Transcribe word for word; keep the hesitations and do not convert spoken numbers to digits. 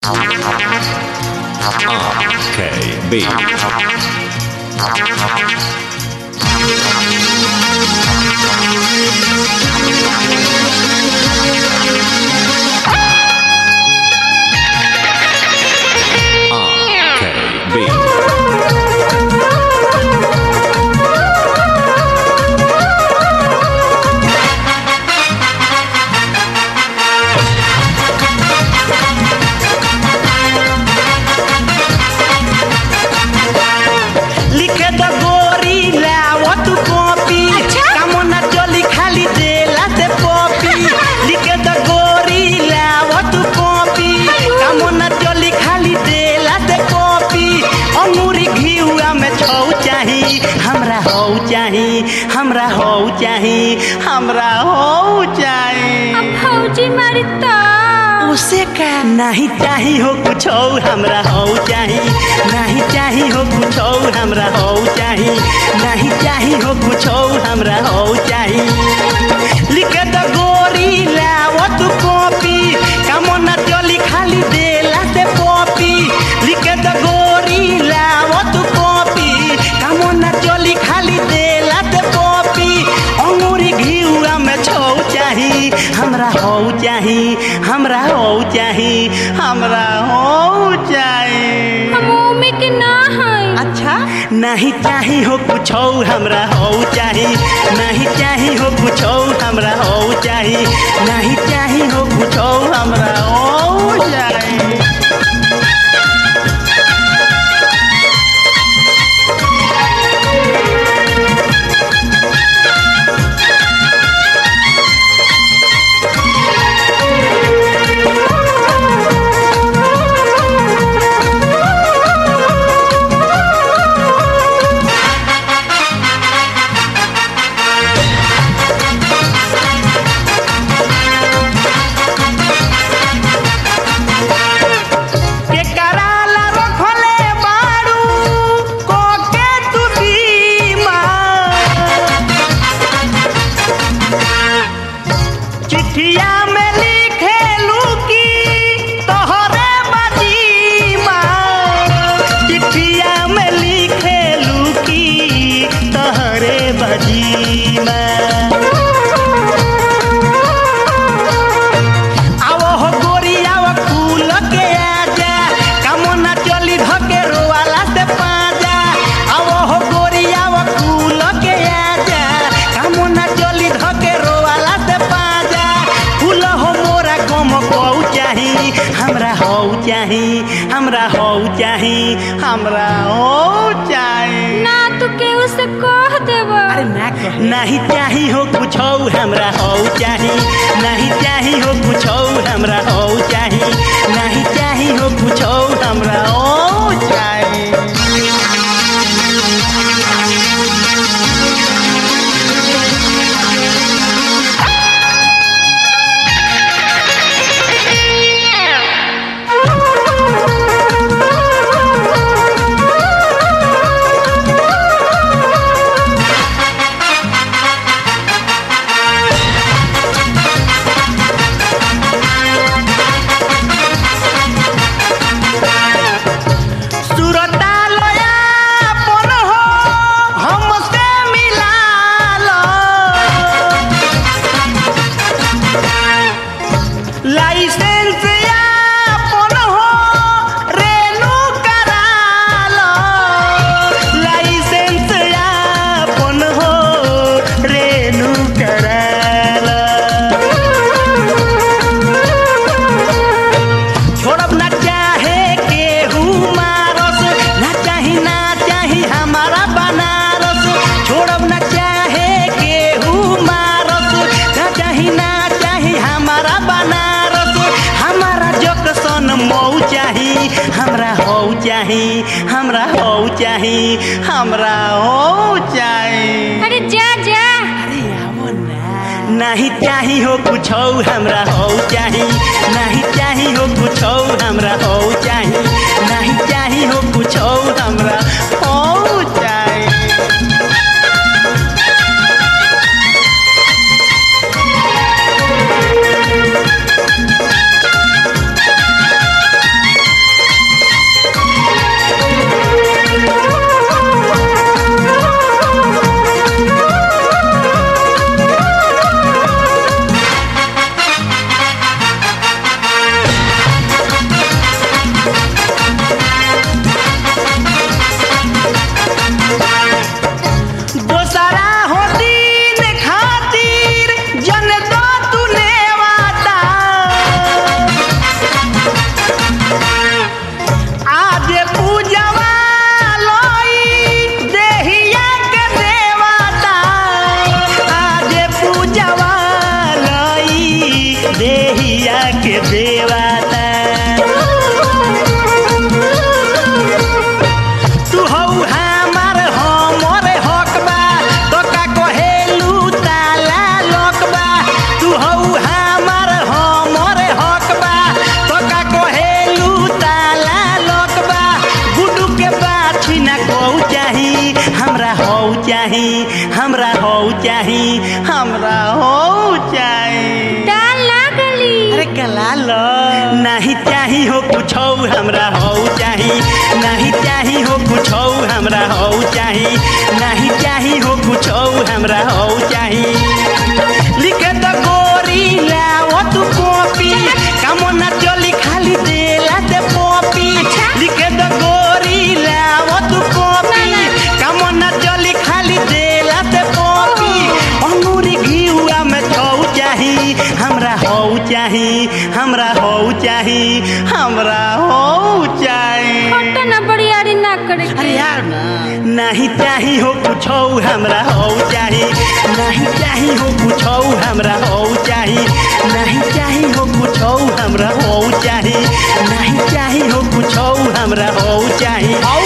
R K B. हमरा हो चाही हमरा हो चाही अब फौजी मारी तो उसे का नहीं चाही हो कुछ हमरा हो चाही नहीं चाही हो कुछ हमरा हो चाही नहीं चाही हो कुछ हमरा हो चाही लिखे तो गोरी लाओ तू कॉपी कामो ना चली खाली देला से कॉपी लिखे तो गोरी लाओ तू कॉपी कामो ना चली खाली देला से कॉपी अंगूरी घिउआ में छौ चाही हमरा हो चाही हमरा हो चाही हमरा हो चाही हम में के ना है अच्छा नहीं चाही हो कुछ हमरा हो चाही नहीं चाही हो कुछ हमरा हो चाही नहीं चाही हो कुछ हमरा हो चाही हमरा हो चाही हमरा हो चाही हमरा हो चाही ना तू केहू से कह देबो अरे ना कह नहीं चाही हो कुछ हमरा हो चाही नहीं चाही हो कुछ हमरा हो चाही नहीं चाही हो कुछ हमरा हो चाही हमरा हो चाही हमरा हो चाही हमरा हो चाही अरे जा जा अरे आवो ना नहीं चाही हो कुछ हमरा हो चाही नहीं चाही हो कुछ हमरा हो चाही नहीं चाही हो कुछ हमरा हो चाही चाही हो कुछ हमरा हो चाही नहीं चाही हो कुछ हमरा हो चाही नहीं चाही हो कुछ हमरा हो चाही लिखे तो गोरी लाओ तू कॉपी काम ना चली खाली देला दे पॉपी लिखे तो गोरी लाओ तू कॉपी काम ना चली खाली देला दे पॉपी अंगूरी घिउआ में छौ चाही हमरा हो चाही हमरा हो चाही हमरा हो चाही हट ना बड़ियारी ना करे अरे यार ना नहीं चाही हो कुछ हमरा हो चाही नहीं चाही हो कुछ हमरा हो चाही नहीं चाही हो कुछ हमरा हो चाही नहीं चाही हो कुछ हमरा हो चाही